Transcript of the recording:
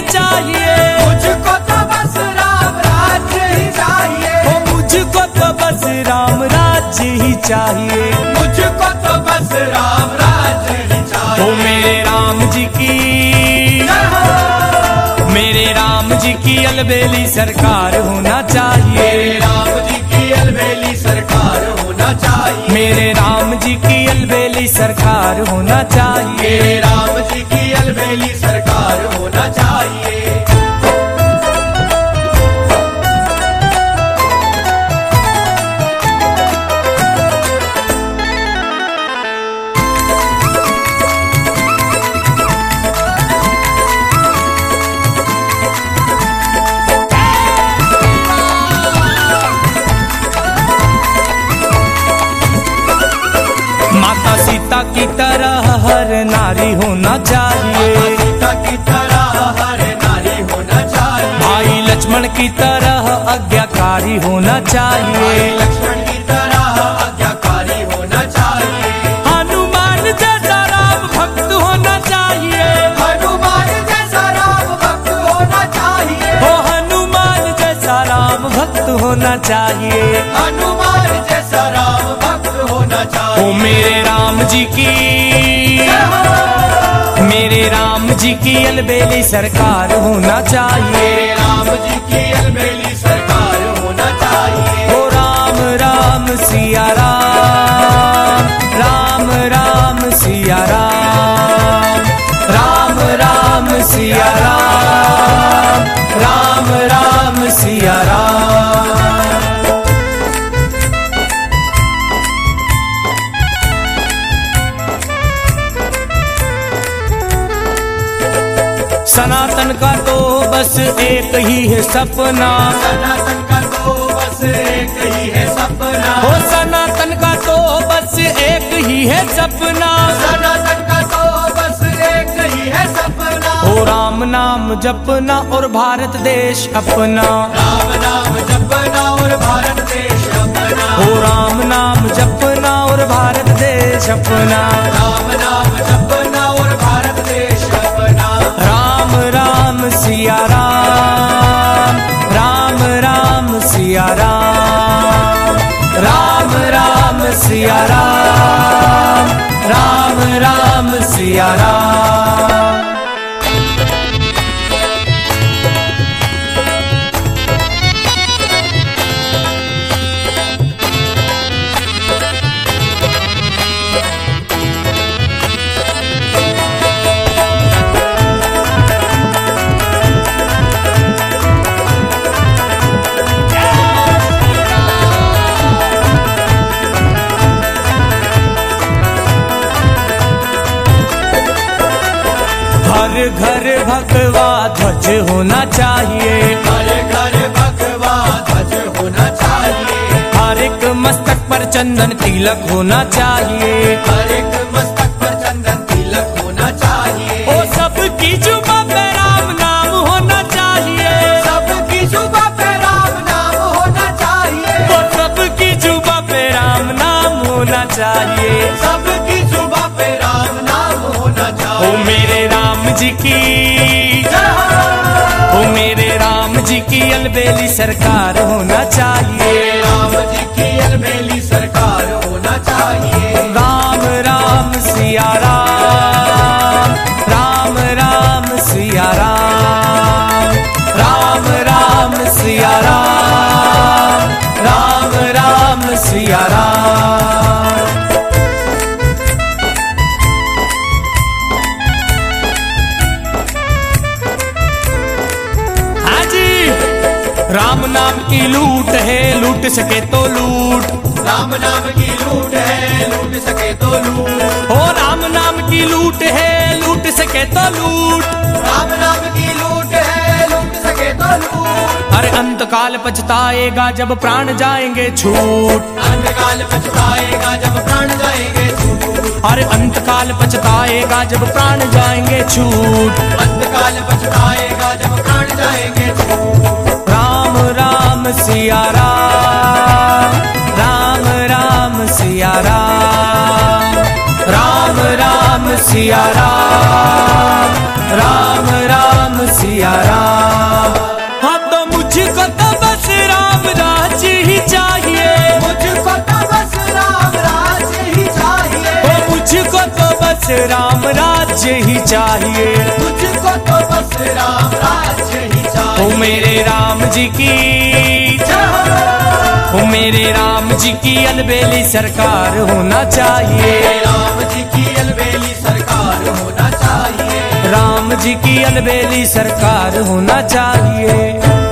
चाहिए। मुझको तो बस राम राज्य ही चाहिए। ओ मुझको तो बस राम राज्य ही चाहिए। मुझको तो बस राम राज्य ही चाहिए। ओ मेरे राम जी की, मेरे राम जी की अलबेली सरकार होना चाहिए। मेरे राम जी की अलबेली सरकार होना चाहिए। मेरे राम जी की अलबेली सरकार होना चाहिए। मेरे राम जी की अलबेली सरकार होना चाहिए। माता सीता की तरह हर नारी होना चाहिए। सीता की तरह हर नारी होना चाहिए। भाई लक्ष्मण की तरह आज्ञाकारी होना चाहिए। लक्ष्मण की तरह आज्ञाकारी होना चाहिए। हनुमान जैसा राम भक्त होना चाहिए। हनुमान जैसा राम भक्त होना चाहिए। ओ हनुमान जैसा राम भक्त होना चाहिए। हनुमान जैसा राम भक्त होना चाहिए। ओ मेरे राम जी की, मेरे राम जी की अलबेली सरकार होना चाहिए। मेरे राम जी की अलबेली सरकार होना चाहिए। ओ राम राम सिया राम, राम राम सिया राम, राम राम सिया राम, राम राम सिया राम। सनातन का तो बस एक ही है सपना। सनातन का तो बस एक ही है सपना। ओ सनातन का तो बस एक ही है सपना। सनातन का तो बस एक ही है सपना। ओ राम नाम जपना और भारत देश अपना। राम नाम जपना और भारत देश अपना। ओ राम नाम जपना और भारत देश अपना। राम नाम जपना और भारत देश अपना। राम राम सिया राम, राम राम सिया राम, राम राम सिया राम, राम राम सिया राम। हर घर भगवा ध्वज होना चाहिए। हर घर भगवा ध्वज होना चाहिए। हर एक मस्तक पर चंदन तिलक होना चाहिए। हर एक मस्तक पर चंदन तिलक होना चाहिए। ओ सबकी जुबां पे राम नाम होना चाहिए। सबकी जुबां पे राम नाम होना चाहिए। ओ सबकी जुबां पे राम नाम होना चाहिए। सबकी जुबां पे राम नाम होना चाहिए। ओ मेरे राम जी की, ओ मेरे राम जी की अलबेली सरकार होना चाहिए। राम जी की अलबेली सरकार होना चाहिए। राम राम सिया राम, राम राम सिया राम, राम राम सिया राम, राम राम सिया राम। हाँ जी, राम नाम की लूट है, लूट सके तो लूट। राम नाम की लूट है, लूट सके तो लूट। ओ राम नाम की लूट है, लूट सके तो लूट। राम नाम की लूट है, लूट सके तो लूट। अरे अंतकाल पछताएगा जब प्राण जाएंगे छूट। अंतकाल पछताएगा जब प्राण जाएंगे छूट। अरे अंतकाल पछताएगा जब प्राण जाएंगे छूट। अंतकाल पछताएगा जब प्राण जाएंगे छूट। राम राम सिया राम, राम राम सिया राम, राम राम सिया राम, राम राम राम सिया राम। हाँ तो मुझको तो बस राम राज्य ही चाहिए, मुझको तो बस राम राज्य ही चाहिए, ओ मुझको तो बस राम राज्य ही चाहिए, मुझको तो बस राम राज्य ही चाहिए। ओ मेरे राम जी की, ओ मेरे राम जी की अलबेली सरकार होना चाहिए, राम जी की अलबेली सरकार होना चाहिए, राम जी की अलबेली सरकार होना चाहिए।